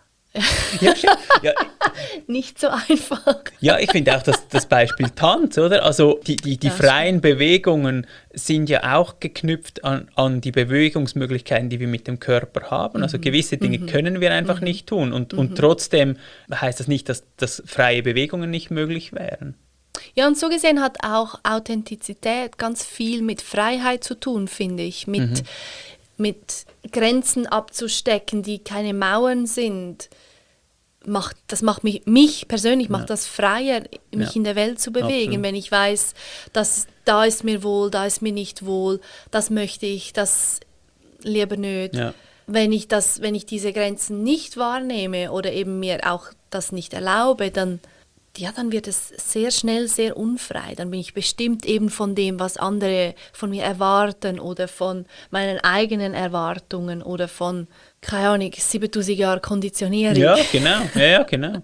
Ja, stimmt. Ja, nicht so einfach. ja, ich finde auch das, das Beispiel Tanz, oder? Also die, die, die Ja, freien Bewegungen sind ja auch geknüpft an, an die Bewegungsmöglichkeiten, die wir mit dem Körper haben. Also gewisse Dinge können wir einfach nicht tun. Und, und trotzdem heißt das nicht, dass, dass freie Bewegungen nicht möglich wären. Ja, und so gesehen hat auch Authentizität ganz viel mit Freiheit zu tun, finde ich. Mit, mit Grenzen abzustecken, die keine Mauern sind. Macht, das macht mich, mich persönlich macht das freier, mich Ja. in der Welt zu bewegen, Absolut. wenn ich weiß, dass da ist mir wohl, da ist mir nicht wohl, das möchte ich, das lieber nicht. Ja. Wenn ich das, wenn ich diese Grenzen nicht wahrnehme oder eben mir auch das nicht erlaube, dann, ja, dann wird es sehr schnell sehr unfrei. Dann bin ich bestimmt eben von dem, was andere von mir erwarten oder von meinen eigenen Erwartungen oder von, keine Ahnung, siebentausend Jahre Konditionierung. Ja, genau. Ja, ja, genau.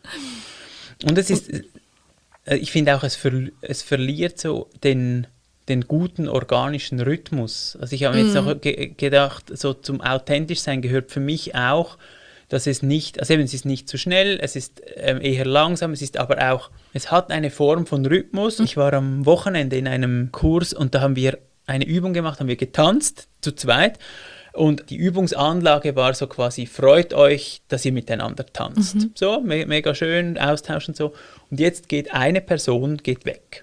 Und es ist, äh, ich finde auch, es, ver, es verliert so den, den guten organischen Rhythmus. Also ich habe mir jetzt auch ge gedacht, so zum authentisch sein gehört für mich auch, dass es nicht, also eben, es ist nicht zu schnell, es ist ähm, eher langsam, es ist aber auch, es hat eine Form von Rhythmus. Ich war am Wochenende in einem Kurs und da haben wir eine Übung gemacht, haben wir getanzt, zu zweit. Und die Übungsanlage war so quasi, freut euch, dass ihr miteinander tanzt. So, me mega schön, Austausch und so. Und jetzt geht eine Person geht weg.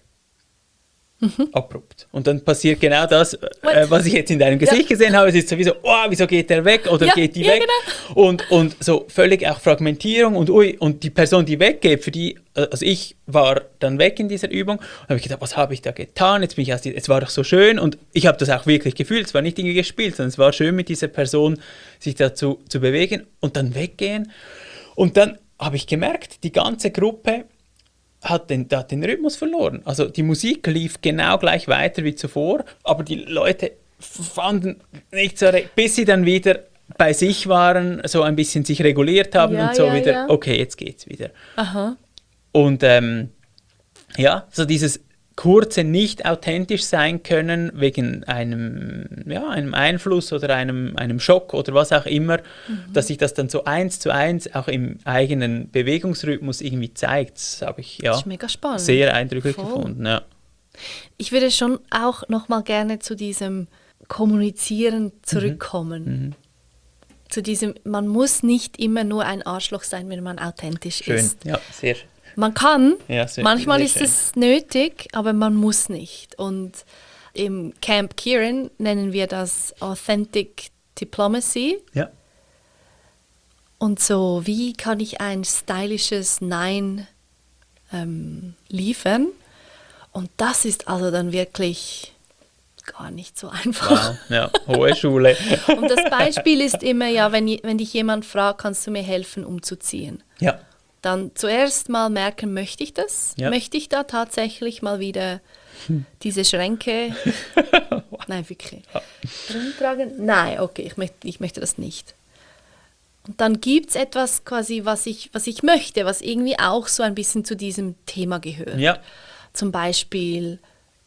Abrupt. Und dann passiert genau das, äh, was ich jetzt in deinem Gesicht Ja. gesehen habe. Es ist sowieso, oh, wieso geht der weg oder Ja, geht die ja, weg? Und, und so völlig auch Fragmentierung und ui, und die Person, die weggeht, für die, also ich war dann weg in dieser Übung und habe ich gedacht, was habe ich da getan? Jetzt bin ich aus die, es war doch so schön und ich habe das auch wirklich gefühlt. Es war nicht irgendwie gespielt, sondern es war schön mit dieser Person sich dazu zu bewegen und dann weggehen. Und dann habe ich gemerkt, die ganze Gruppe hat den, hat den Rhythmus verloren. Also die Musik lief genau gleich weiter wie zuvor, aber die Leute fanden nicht so, re- bis sie dann wieder bei sich waren, so ein bisschen sich reguliert haben Ja, und so ja, wieder, ja. okay, jetzt geht's wieder. Aha. Und ähm, ja, so dieses kurze nicht authentisch sein können wegen einem, ja, einem Einfluss oder einem, einem Schock oder was auch immer, Mhm. dass sich das dann so eins zu eins auch im eigenen Bewegungsrhythmus irgendwie zeigt, das habe ich ja Das ist mega spannend. sehr eindrücklich Voll. gefunden. Ja. Ich würde schon auch noch mal gerne zu diesem Kommunizieren zurückkommen. Zu diesem, man muss nicht immer nur ein Arschloch sein, wenn man authentisch Schön, ist. ja, sehr. Man kann, Ja, sehr, manchmal sehr ist schön. es nötig, aber man muss nicht. Und im Camp Kieran nennen wir das Authentic Diplomacy. Ja. Und so, wie kann ich ein stylisches Nein ähm, liefern? Und das ist also dann wirklich gar nicht so einfach. Wow, ja, hohe Schule. Und das Beispiel ist immer, ja, wenn, wenn dich jemand fragt, kannst du mir helfen, umzuziehen? Ja, Dann zuerst mal merken, möchte ich das? Ja. Möchte ich da tatsächlich mal wieder diese Schränke, nein, wirklich, rumtragen? Nein, okay, ich möchte, ich möchte das nicht. Und dann gibt es etwas quasi, was ich, was ich möchte, was irgendwie auch so ein bisschen zu diesem Thema gehört. ja, Zum Beispiel,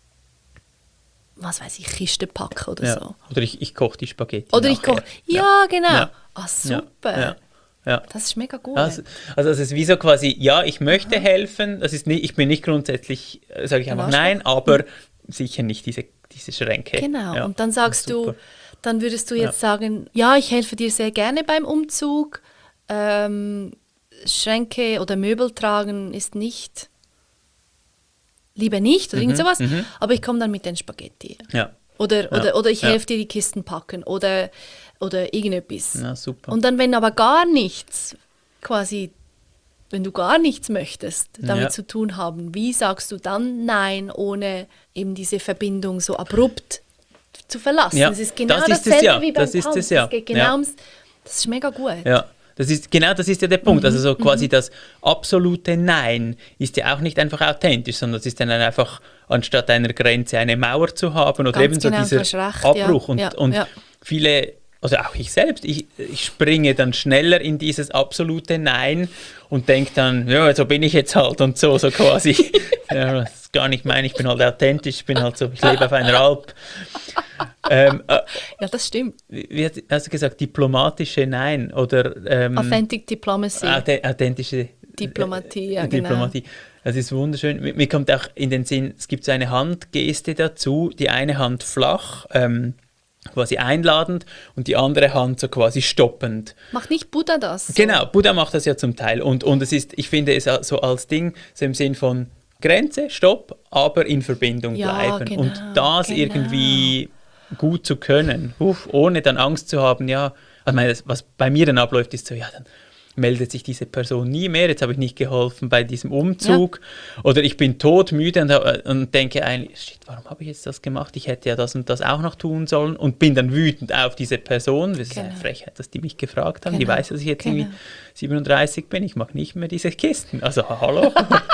was weiß ich, Kiste packen oder ja. so. Oder ich, ich koche die Spaghetti Oder ich nachher. koche, ja, genau. Ja. Ah, super. Ja, ja. Das ist mega gut. Also, also es ist wie so quasi, ja, ich möchte helfen, das ist nicht, ich bin nicht grundsätzlich, sage ich Ein einfach Arschloch. nein, aber sicher nicht diese, diese Schränke. Genau, Ja, und dann sagst super. du, dann würdest du jetzt sagen, ja, ich helfe dir sehr gerne beim Umzug. Ähm, Schränke oder Möbel tragen ist nicht, lieber nicht oder irgend sowas, mhm. aber ich komme dann mit den Spaghetti. Ja, Oder, Ja, oder, oder ich ja. helfe dir die Kisten packen oder, oder irgendetwas. ja, super. Und dann, wenn aber gar nichts, quasi, wenn du gar nichts möchtest, damit Ja. zu tun haben, wie sagst du dann Nein, ohne eben diese Verbindung so abrupt zu verlassen? Ja, Es ist genau das ist es dasselbe ja, wie beim das ist Tanz. es ja. Es geht genau Ja. ums, das ist mega gut. Ja, das ist, genau das ist ja der Punkt. Mhm, Also so quasi das absolute Nein ist ja auch nicht einfach authentisch, sondern es ist dann einfach, anstatt einer Grenze eine Mauer zu haben oder Ganz eben so genau, dieser du hast recht, ja, Abbruch. Und, ja, und ja. viele, also auch ich selbst, ich, ich springe dann schneller in dieses absolute Nein und denke dann, ja, so bin ich jetzt halt und so, so quasi. Ja, das ist gar nicht mein, ich bin halt authentisch, ich bin halt so, ich lebe auf einer Alp. ähm, äh, Ja, das stimmt. wie wie hat- hast du gesagt, diplomatische Nein oder ähm, Authentic Diplomacy. Auth- authentische Diplomatie, ja, äh, genau. Diplomatie. Das ist wunderschön. Mir, mir kommt auch in den Sinn, es gibt so eine Handgeste dazu, die eine Hand flach, ähm, quasi einladend und die andere Hand so quasi stoppend. Macht nicht Buddha das? So? Genau, Buddha macht das ja zum Teil und, und es ist, ich finde es so als Ding, so im Sinn von Grenze, Stopp, aber in Verbindung Ja, bleiben genau, und das genau. irgendwie gut zu können, uff, ohne dann Angst zu haben, ja, also meine, das, was bei mir dann abläuft, ist so, ja, dann meldet sich diese Person nie mehr, jetzt habe ich nicht geholfen bei diesem Umzug oder ich bin todmüde und, hab- und denke eigentlich, shit, warum habe ich jetzt das gemacht, ich hätte ja das und das auch noch tun sollen und bin dann wütend auf diese Person, das ist eine Genau. Frechheit, dass die mich gefragt haben, die Genau, weiß, dass ich jetzt genau. irgendwie siebenunddreißig bin, ich mag nicht mehr diese Kisten, also hallo.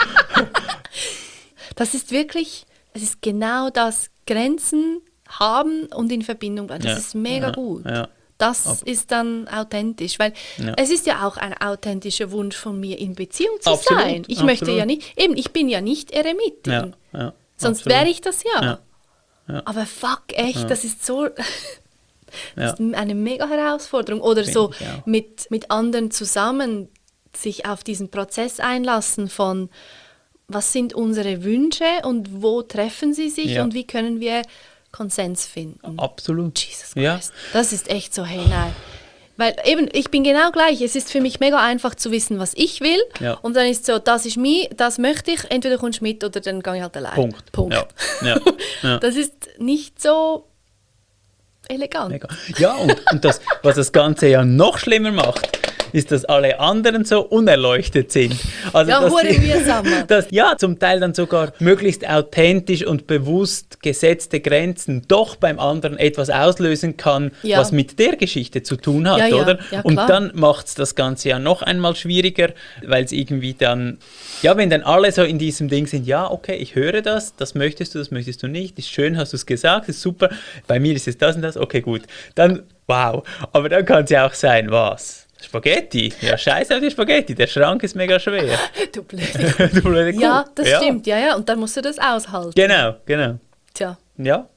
Das ist wirklich, es ist genau das, Grenzen haben und in Verbindung bleiben. Das Ja, ist mega ja, gut. ja. Das Ab- ist dann authentisch, weil Ja. es ist ja auch ein authentischer Wunsch von mir, in Beziehung zu Absolut, sein. Ich möchte absolut. ja nicht, eben, ich bin ja nicht Eremitin. Ja, ja, Sonst absolut. wäre ich das ja. Ja, ja. Aber fuck, echt, das ist so, das Ja. ist eine mega Herausforderung. Oder Finde so ich auch. mit, mit anderen zusammen sich auf diesen Prozess einlassen von, was sind unsere Wünsche und wo treffen sie sich Ja. und wie können wir Konsens finden. Absolut. Jesus Ja. Christ. Das ist echt so, hey, nein. Weil eben, ich bin genau gleich. Es ist für mich mega einfach zu wissen, was ich will. Ja. Und dann ist so, das ist mir, das möchte ich. Entweder kommst du mit oder dann gehe ich halt allein. Punkt. Punkt. Ja. Ja. Ja. Das ist nicht so elegant. Mega. Ja, und, und das, was das Ganze ja noch schlimmer macht, ist, dass alle anderen so unerleuchtet sind. Also, Ja, dass hure die- mühsam, Mann. dass, ja, zum Teil dann sogar möglichst authentisch und bewusst gesetzte Grenzen doch beim anderen etwas auslösen kann, Ja. was mit der Geschichte zu tun hat, Ja, ja. oder? Ja, und klar. dann macht es das Ganze ja noch einmal schwieriger, weil es irgendwie dann, ja, wenn dann alle so in diesem Ding sind, ja, okay, ich höre das, das möchtest du, das möchtest du nicht, ist schön, hast du es gesagt, ist super, bei mir ist es das und das, okay, gut. Dann, wow, aber dann kann es ja auch sein, was? Spaghetti? Ja, scheiße auf die Spaghetti, der Schrank ist mega schwer. Du blöde. Du blöde Kuh. Ja, das stimmt. Ja, ja. Und dann musst du das aushalten. Genau, genau. Tja. Ja,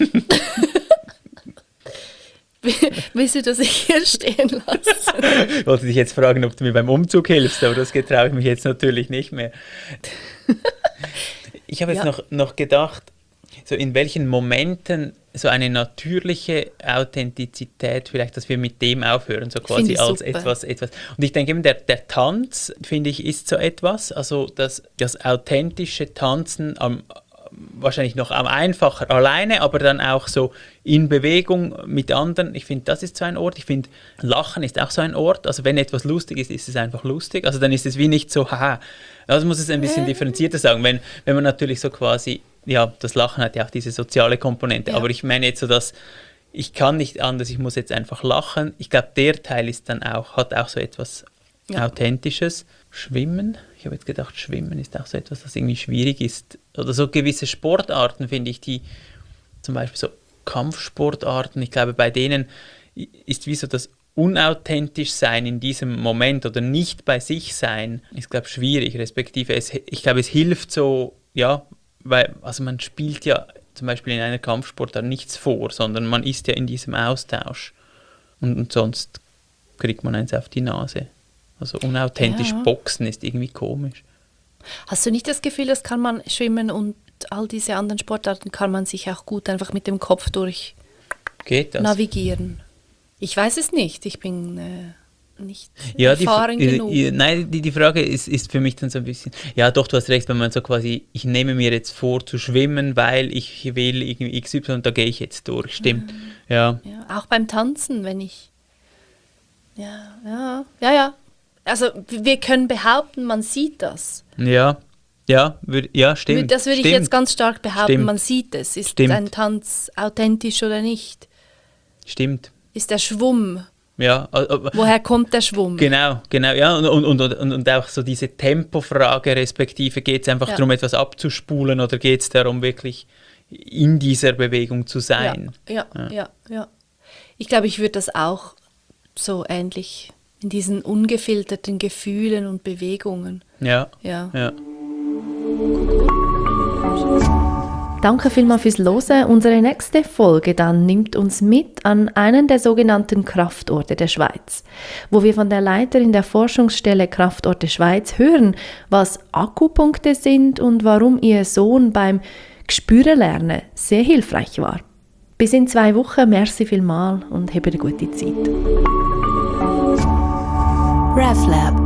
Willst du das hier stehen lassen? ich wollte dich jetzt fragen, ob du mir beim Umzug hilfst, aber das getraue ich mich jetzt natürlich nicht mehr. Ich habe jetzt Ja. noch, noch gedacht, so in welchen Momenten so eine natürliche Authentizität, vielleicht, dass wir mit dem aufhören, so quasi als super. etwas, etwas. Und ich denke eben, der, der Tanz, finde ich, ist so etwas, also das, das authentische Tanzen am, wahrscheinlich noch am einfacher alleine, aber dann auch so in Bewegung mit anderen. Ich finde, das ist so ein Ort. Ich finde, Lachen ist auch so ein Ort. Also wenn etwas lustig ist, ist es einfach lustig. Also dann ist es wie nicht so, haha. Also muss es ein bisschen differenzierter sagen. Wenn, wenn man natürlich so quasi, ja, das Lachen hat ja auch diese soziale Komponente. Ja. Aber ich meine jetzt so, dass ich kann nicht anders, ich muss jetzt einfach lachen. Ich glaube, der Teil ist dann auch, hat auch so etwas ja. Authentisches. Schwimmen, ich habe jetzt gedacht, Schwimmen ist auch so etwas, das irgendwie schwierig ist. Oder so gewisse Sportarten, finde ich, die zum Beispiel so Kampfsportarten, ich glaube, bei denen ist wie so das unauthentisch sein in diesem Moment oder nicht bei sich sein, ist, glaube ich, schwierig, respektive es, ich glaube, es hilft so, ja, weil, also man spielt ja zum Beispiel in einer Kampfsportart nichts vor, sondern man ist ja in diesem Austausch und, und sonst kriegt man eins auf die Nase. Also unauthentisch ja. Boxen ist irgendwie komisch. Hast du nicht das Gefühl, das kann man Schwimmen und all diese anderen Sportarten kann man sich auch gut einfach mit dem Kopf durch Geht das? navigieren? Ich weiß es nicht. Ich bin äh, nicht ja, erfahren die, genug. Die, nein, die, die Frage ist, ist für mich dann so ein bisschen, ja doch, du hast recht, wenn man so quasi, ich nehme mir jetzt vor zu schwimmen, weil ich will irgendwie X Y und da gehe ich jetzt durch, stimmt. Mhm. Ja. ja. Auch beim Tanzen, wenn ich, ja, ja, ja, ja. Also wir können behaupten, man sieht das. Ja, ja, würd, ja stimmt. Das würde ich stimmt. jetzt ganz stark behaupten, stimmt. man sieht es. Ist stimmt. ein Tanz authentisch oder nicht? Stimmt. Ist der Schwumm? Ja. Aber, woher kommt der Schwumm? Genau, genau, ja. Und, und, und, und auch so diese Tempofrage, respektive geht es einfach ja. darum, etwas abzuspulen oder geht es darum, wirklich in dieser Bewegung zu sein? Ja, ja, ja. ja, ja. Ich glaube, ich würde das auch so ähnlich in diesen ungefilterten Gefühlen und Bewegungen. Ja. ja. ja. Danke vielmals fürs Hören. Unsere nächste Folge dann nimmt uns mit an einen der sogenannten Kraftorte der Schweiz, wo wir von der Leiterin der Forschungsstelle Kraftorte Schweiz hören, was Akkupunkte sind und warum ihr Sohn beim Gespürenlernen sehr hilfreich war. Bis in zwei Wochen, merci vielmals und habt eine gute Zeit. RefLab